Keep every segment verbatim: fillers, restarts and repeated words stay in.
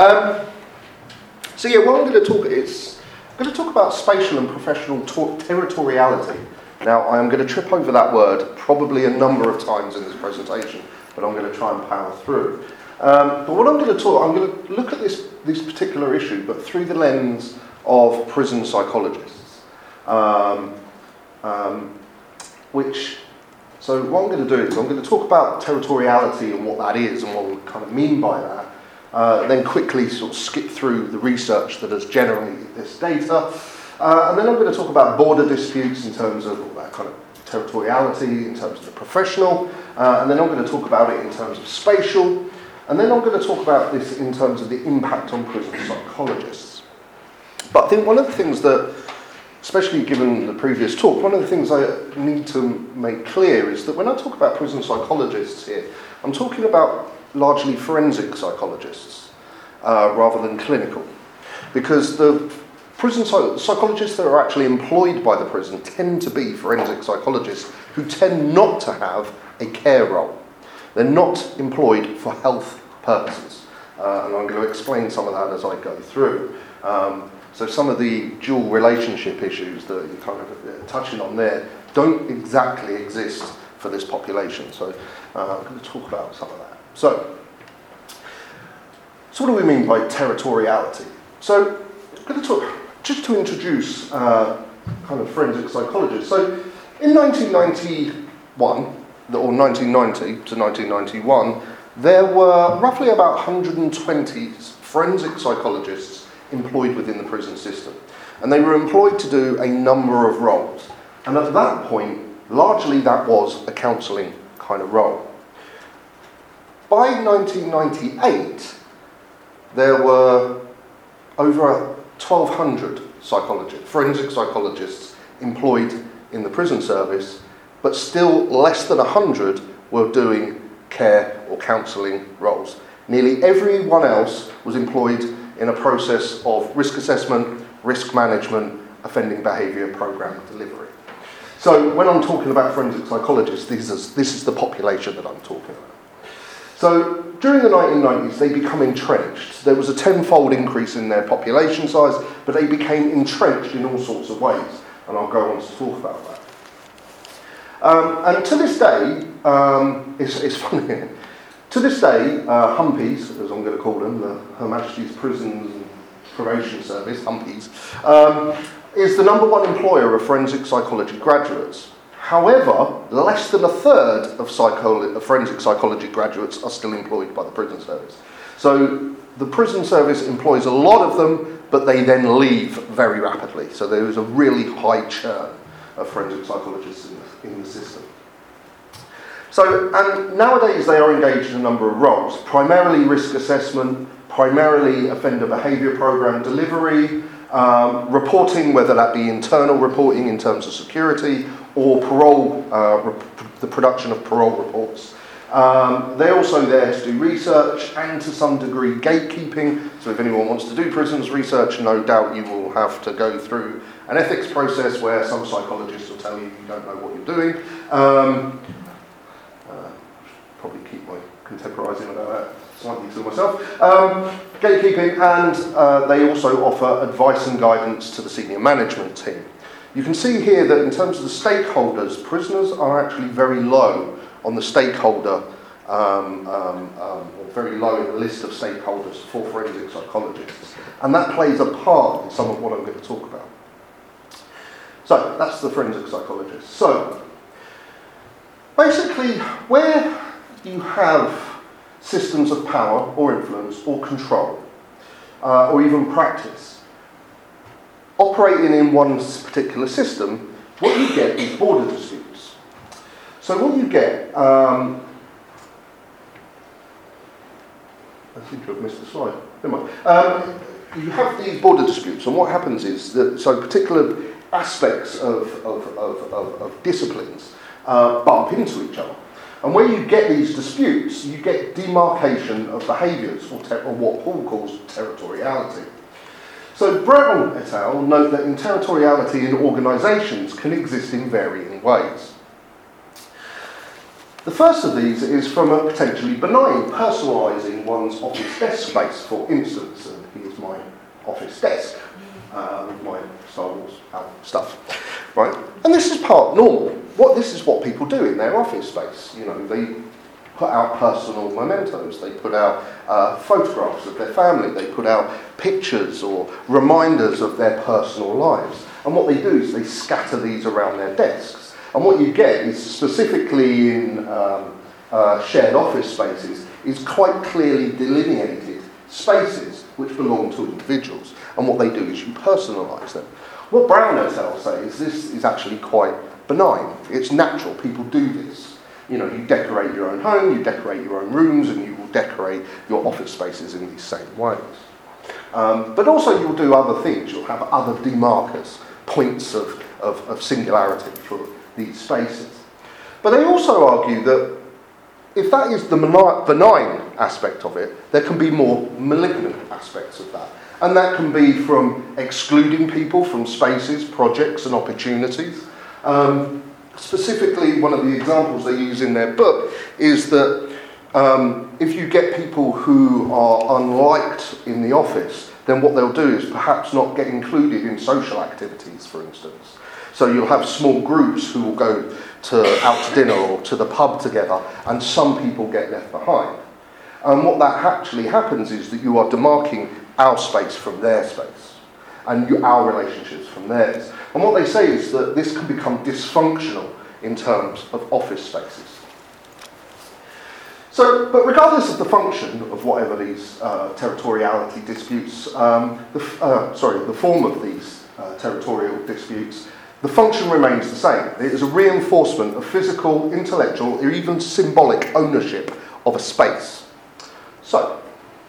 Um, so yeah, what I'm going to talk is I'm going to talk about spatial and professional to- territoriality. Now, I am going to trip over that word probably a number of times in this presentation, but I'm going to try and power through. Um, but what I'm going to talk, I'm going to look at this this particular issue, but through the lens of prison psychologists. Um, um, which, so what I'm going to do is I'm going to talk about territoriality and what that is and what we kind of mean by that. Uh, then quickly sort of skip through the research that has generated this data. Uh, and then I'm going to talk about border disputes in terms of all that kind of territoriality, in terms of the professional. Uh, and then I'm going to talk about it in terms of spatial. And then I'm going to talk about this in terms of the impact on prison psychologists. But I think one of the things that, especially given the previous talk, one of the things I need to make clear is that when I talk about prison psychologists here, I'm talking about largely forensic psychologists uh, rather than clinical. Because the prison psych- psychologists that are actually employed by the prison tend to be forensic psychologists who tend not to have a care role. They're not employed for health purposes. Uh, and I'm going to explain some of that as I go through. Um, so some of the dual relationship issues that you're kind of uh, touching on there don't exactly exist for this population. So uh, I'm going to talk about some of that. So, so what do we mean by territoriality? So I'm going to talk, just to introduce uh, kind of forensic psychologists. So in nineteen ninety-one, or nineteen ninety to nineteen ninety-one, there were roughly about one hundred twenty forensic psychologists employed within the prison system. And they were employed to do a number of roles. And at that point, largely that was a counselling kind of role. By nineteen ninety-eight, there were over twelve hundred psychologists, forensic psychologists employed in the prison service, but still less than one hundred were doing care or counselling roles. Nearly everyone else was employed in a process of risk assessment, risk management, offending behaviour program delivery. So when I'm talking about forensic psychologists, this is, this is the population that I'm talking about. So during the nineteen nineties, they become entrenched. There was a tenfold increase in their population size, but they became entrenched in all sorts of ways, and I'll go on to talk about that. Um, and to this day, um, it's, it's funny, to this day, uh, Humpies, as I'm going to call them, the Her Majesty's Prisons and Probation Service, Humpies, um, is the number one employer of forensic psychology graduates. However, less than a third of psycholo- forensic psychology graduates are still employed by the prison service. So the prison service employs a lot of them, but they then leave very rapidly. So there is a really high churn of forensic psychologists in the, in the system. So, and nowadays they are engaged in a number of roles, primarily risk assessment, primarily offender behaviour program delivery, um, reporting, whether that be internal reporting in terms of security, or parole, uh, rep- the production of parole reports. Um, they're also there to do research and to some degree gatekeeping. So if anyone wants to do prisons research, no doubt you will have to go through an ethics process where some psychologists will tell you you don't know what you're doing. Um, uh, probably keep my contemporising about that slightly to myself. Um, gatekeeping, and uh, they also offer advice and guidance to the senior management team. You can see here that in terms of the stakeholders, prisoners are actually very low on the stakeholder, um, um, um, or very low in the list of stakeholders for forensic psychologists. And that plays a part in some of what I'm going to talk about. So, that's the forensic psychologist. So, basically, where you have systems of power or influence or control, uh, or even practice, operating in one particular system, what you get is border disputes. So what you get, um, I seem to have missed the slide, never mind. Um, you have these border disputes, and what happens is that, so particular aspects of, of, of, of, of disciplines uh, bump into each other. And where you get these disputes, you get demarcation of behaviours, or, ter- or what Paul calls territoriality. So Brown et al. Note that in territoriality in organisations can exist in varying ways. The first of these is from a potentially benign, personalising one's office desk space, for instance, and here's my office desk uh, with my Star Wars stuff, right? And this is part normal. What this is what people do in their office space. You know, they put out personal mementos, they put out uh, photographs of their family, they put out pictures or reminders of their personal lives. And what they do is they scatter these around their desks. And what you get is, specifically in um, uh, shared office spaces, is quite clearly delineated spaces which belong to individuals. And what they do is you personalise them. What Brown et al. Say is this is actually quite benign. It's natural. People do this. You know, you decorate your own home, you decorate your own rooms, and you will decorate your office spaces in these same ways. Um, but also you'll do other things. You'll have other demarkers, points of, of, of singularity for these spaces. But they also argue that if that is the benign aspect of it, there can be more malignant aspects of that. And that can be from excluding people from spaces, projects and opportunities. Um, specifically, one of the examples they use in their book is that um, if you get people who are unliked in the office, then what they'll do is perhaps not get included in social activities, for instance. So you'll have small groups who will go to out to dinner or to the pub together, and some people get left behind. And what that actually happens is that you are demarking our space from their space, and you, our relationships from theirs. And what they say is that this can become dysfunctional in terms of office spaces. So, but regardless of the function of whatever these uh, territoriality disputes, um, the, uh, sorry, the form of these uh, territorial disputes, the function remains the same. It is a reinforcement of physical, intellectual, or even symbolic ownership of a space. So,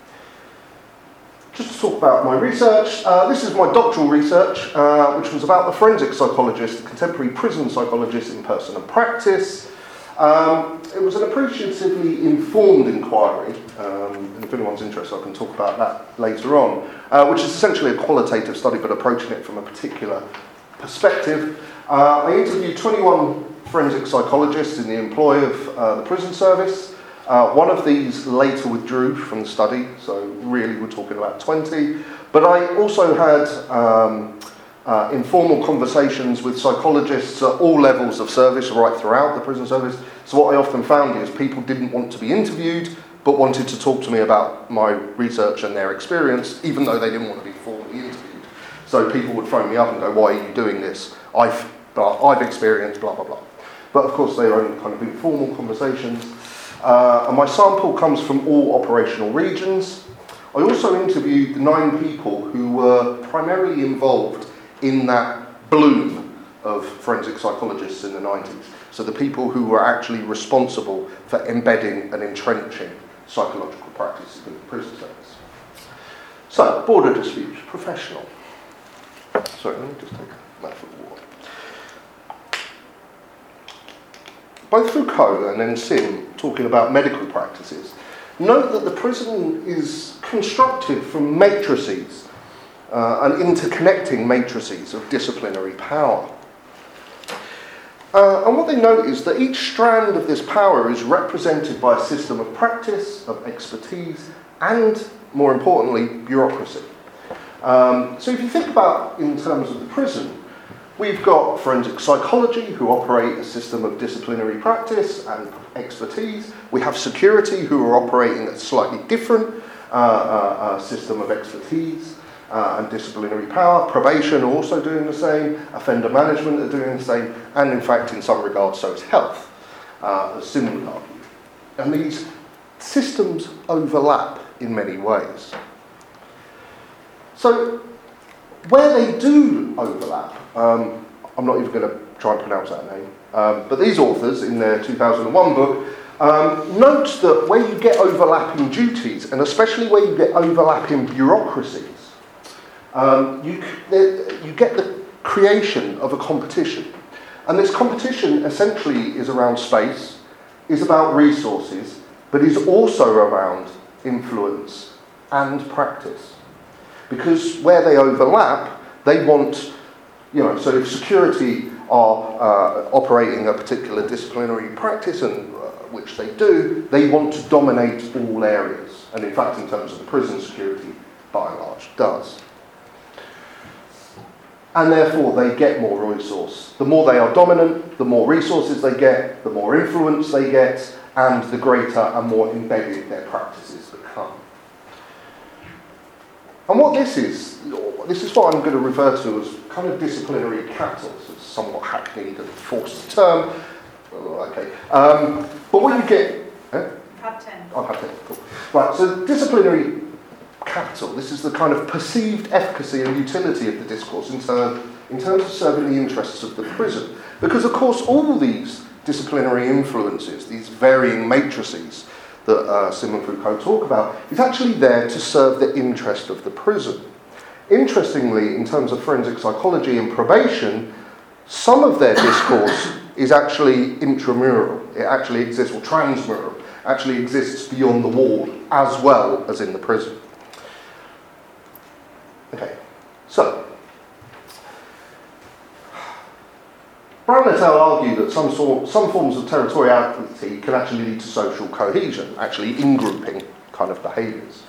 just to talk about my research, uh, this is my doctoral research, uh, which was about the forensic psychologist, the contemporary prison psychologist in person and practice. Um, it was an appreciatively informed inquiry, um, and if anyone's interested I can talk about that later on, uh, which is essentially a qualitative study but approaching it from a particular perspective. Uh, I interviewed twenty-one forensic psychologists in the employ of uh, the prison service. Uh, one of these later withdrew from the study, so really we're talking about twenty. But I also had um, uh, informal conversations with psychologists at all levels of service, right throughout the prison service. So what I often found is people didn't want to be interviewed, but wanted to talk to me about my research and their experience, even though they didn't want to be formally interviewed. So people would phone me up and go, why are you doing this? I've, blah, I've experienced blah, blah, blah. But of course they were only kind of informal conversations. Uh, and my sample comes from all operational regions. I also interviewed the nine people who were primarily involved in that bloom of forensic psychologists in the nineties. So the people who were actually responsible for embedding and entrenching psychological practices in the prison service. So, border disputes, professional. Sorry, let me just take a mouthful of water. Both Foucault and then Sim, talking about medical practices, note that the prison is constructed from matrices uh, and interconnecting matrices of disciplinary power. Uh, and what they note is that each strand of this power is represented by a system of practice, of expertise, and, more importantly, bureaucracy. Um, so if you think about in terms of the prison, we've got forensic psychology who operate a system of disciplinary practice and expertise. We have security who are operating a slightly different uh, uh, uh, system of expertise uh, and disciplinary power. Probation are also doing the same. Offender management are doing the same. And in fact, in some regards, so is health, uh, as Sim would argue. And these systems overlap in many ways. So, where they do overlap, um, I'm not even going to try and pronounce that name, um, but these authors in their two thousand one book um, note that where you get overlapping duties, and especially where you get overlapping bureaucracies, um, you, you get the creation of a competition. And this competition essentially is around space, is about resources, but is also around influence and practice. Because where they overlap, they want, you know, so if security are uh, operating a particular disciplinary practice and uh, which they do, they want to dominate all areas. And in fact, in terms of the prison security, by and large, does. And therefore, they get more resource. The more they are dominant, the more resources they get, the more influence they get, and the greater and more embedded their practices become. And what this is, this is what I'm going to refer to as kind of disciplinary capital. It's a somewhat hackneyed and forced term. Oh, okay. Um, but what you get... Eh? Have ten. I'll have ten, cool. Right, so disciplinary capital, this is the kind of perceived efficacy and utility of the discourse in, ter- in terms of serving the interests of the prison. Because, of course, all these disciplinary influences, these varying matrices that uh, Simon Foucault talk about, is actually there to serve the interest of the prison. Interestingly, in terms of forensic psychology and probation, some of their discourse is actually intramural. It actually exists, or transmural, actually exists beyond the wall, as well as in the prison. Okay, so Brown et al. Argue that some sort, some forms of territoriality can actually lead to social cohesion, actually in-grouping kind of behaviours.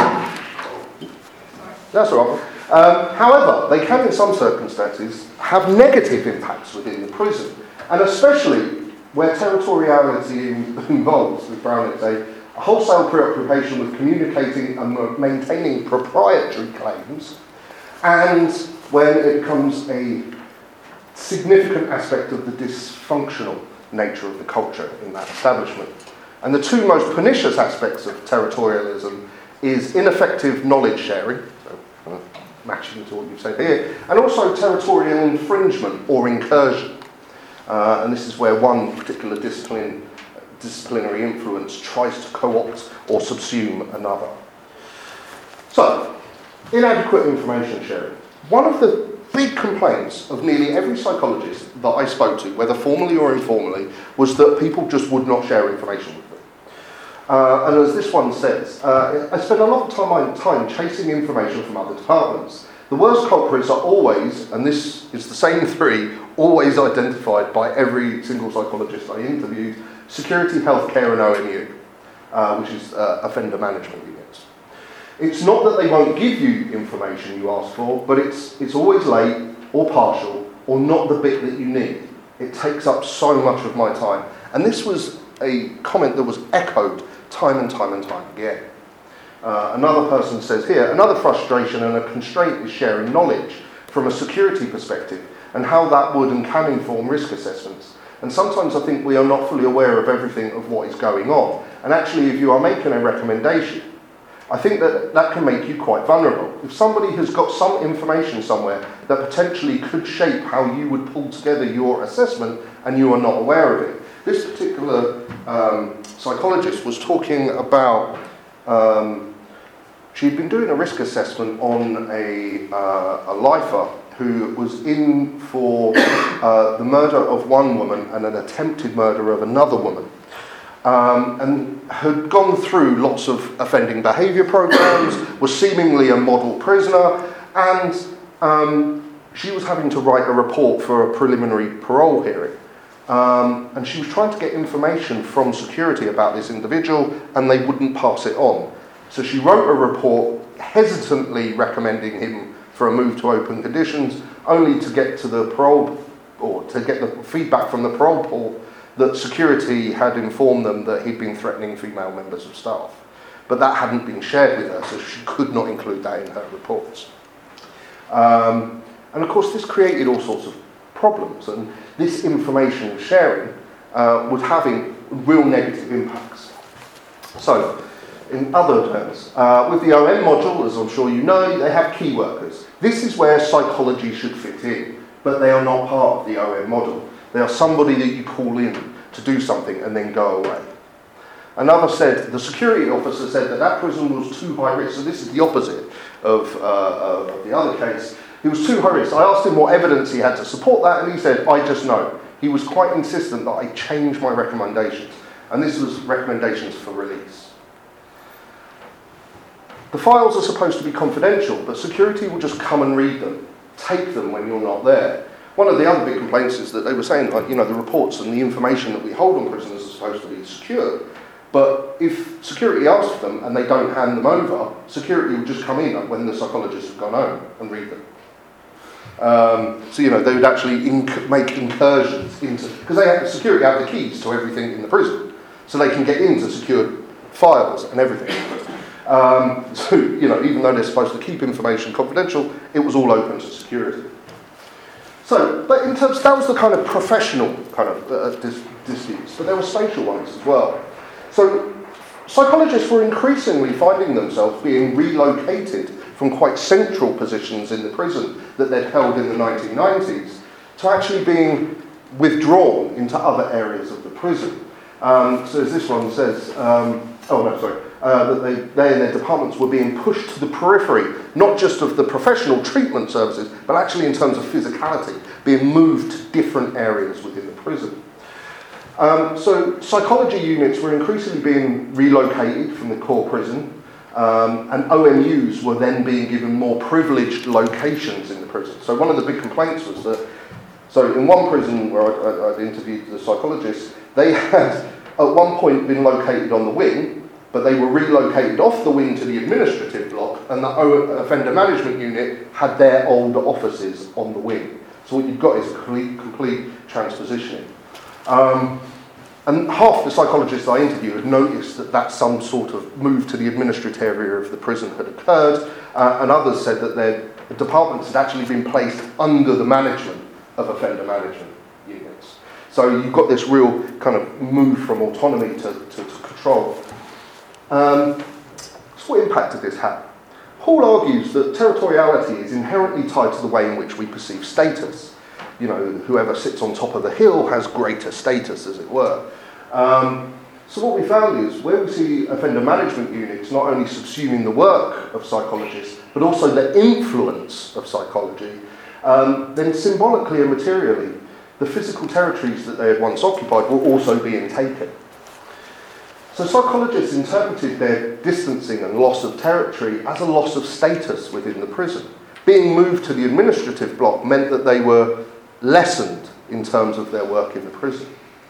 That's all right. Um, however, they can, in some circumstances, have negative impacts within the prison, and especially where territoriality involves, with Brown et al., a wholesale preoccupation with communicating and maintaining proprietary claims, and when it becomes a significant aspect of the dysfunctional nature of the culture in that establishment. And the two most pernicious aspects of territorialism is ineffective knowledge sharing, so uh, matching to what you've said here, and also territorial infringement or incursion. Uh, and this is where one particular discipline disciplinary influence tries to co-opt or subsume another. So, inadequate information sharing. One of the big complaints of nearly every psychologist that I spoke to, whether formally or informally, was that people just would not share information with them. Uh, and as this one says, uh, I spent a lot of time, time chasing information from other departments. The worst culprits are always, and this is the same three, always identified by every single psychologist I interviewed: security, healthcare, and O N U, uh, which is uh, offender management units. It's not that they won't give you information you ask for, but it's it's always late, or partial, or not the bit that you need. It takes up so much of my time. And this was a comment that was echoed time and time and time again. Uh, another person says here, another frustration and a constraint is sharing knowledge from a security perspective, and how that would and can inform risk assessments. And sometimes I think we are not fully aware of everything of what is going on. And actually, if you are making a recommendation, I think that that can make you quite vulnerable. If somebody has got some information somewhere that potentially could shape how you would pull together your assessment and you are not aware of it. This particular um, psychologist was talking about, um, she'd been doing a risk assessment on a, uh, a lifer who was in for uh, the murder of one woman and an attempted murder of another woman. Um, and had gone through lots of offending behaviour programs, was seemingly a model prisoner, and um, she was having to write a report for a preliminary parole hearing. Um, and she was trying to get information from security about this individual, and they wouldn't pass it on. So she wrote a report hesitantly recommending him for a move to open conditions, only to get to the parole, or to get the feedback from the parole board that security had informed them that he'd been threatening female members of staff. But that hadn't been shared with her, so she could not include that in her reports. Um, and of course, this created all sorts of problems, and this information sharing uh, was having real negative impacts. So, in other terms, uh, with the O M module, as I'm sure you know, they have key workers. This is where psychology should fit in, but they are not part of the O M model. They are somebody that you call in to do something and then go away. Another said, the security officer said that that prison was too high risk. So this is the opposite of, uh, of the other case. He was too high risk. I asked him what evidence he had to support that, and he said, I just know. He was quite insistent that I change my recommendations. And this was recommendations for release. The files are supposed to be confidential, but security will just come and read them, take them when you're not there. one of the other big complaints is that they were saying, like, you know, the reports and the information that we hold on prisoners is supposed to be secure. But if security asks them and they don't hand them over, security will just come in when the psychologists have gone home and read them. Um, so, you know, they would actually inc- make incursions into... Because they have, security have the keys to everything in the prison. So they can get into secure files and everything. Um, so, you know, even though they're supposed to keep information confidential, it was all open to security. So, but in terms... That was the kind of professional kind of uh, dis- disputes. But there were spatial ones as well. So psychologists were increasingly finding themselves being relocated from quite central positions in the prison that they'd held in the nineteen nineties to actually being withdrawn into other areas of the prison. Um, so as this one says, um, oh no, sorry, uh, that they, they and their departments were being pushed to the periphery, not just of the professional treatment services, but actually in terms of physicality, being moved to different areas within the prison. Um, so psychology units were increasingly being relocated from the core prison, um, and O M Us were then being given more privileged locations in the prison. So one of the big complaints was that, so in one prison where I, I, I'd interviewed the psychologists, they had at one point been located on the wing, but they were relocated off the wing to the administrative block, and the o- offender management unit had their old offices on the wing. So what you've got is a complete, complete transpositioning. Um, and half the psychologists I interviewed had noticed that that some sort of move to the administrative area of the prison had occurred, uh, and others said that their departments had actually been placed under the management of offender management units. So you've got this real kind of move from autonomy to, to, to control. Um, so what impact did this have? Hall argues that territoriality is inherently tied to the way in which we perceive status. You know, whoever sits on top of the hill has greater status, as it were. Um, so what we found is, where we see offender management units not only subsuming the work of psychologists, but also the influence of psychology, um, then symbolically and materially, the physical territories that they had once occupied were also being taken. So psychologists interpreted their distancing and loss of territory as a loss of status within the prison. Being moved to the administrative block meant that they were lessened in terms of their work in the prison.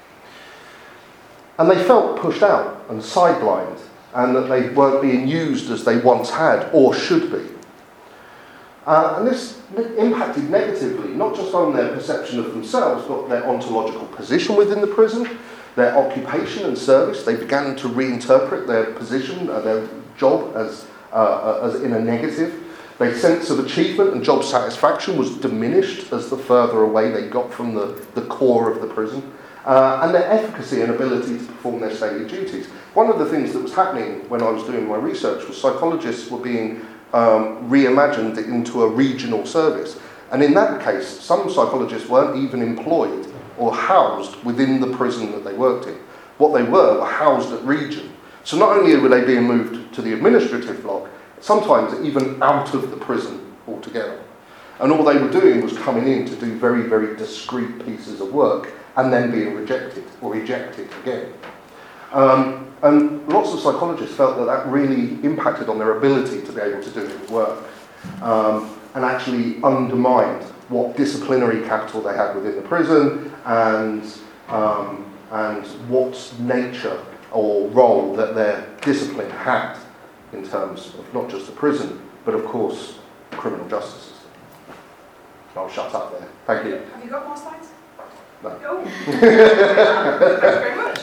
And they felt pushed out and sidelined, and that they weren't being used as they once had or should be. Uh, and this impacted negatively, not just on their perception of themselves, but their ontological position within the prison, their occupation and service. They began to reinterpret their position, uh, their job as, uh, as in a negative. Their sense of achievement and job satisfaction was diminished as the further away they got from the, the core of the prison. Uh, and their efficacy and ability to perform their daily duties. One of the things that was happening when I was doing my research was psychologists were being um, reimagined into a regional service. And in that case, some psychologists weren't even employed or housed within the prison that they worked in. What they were were housed at region. So not only were they being moved to the administrative block, sometimes even out of the prison altogether. And all they were doing was coming in to do very, very discrete pieces of work and then being rejected or ejected again. Um, and lots of psychologists felt that that really impacted on their ability to be able to do the work, um, and actually undermined what disciplinary capital they had within the prison and, um, and what nature or role that their discipline had in terms of not just the prison, but of course the criminal justice system. I'll shut up there. Thank you. Have you got more slides? No. Oh. Thanks very much.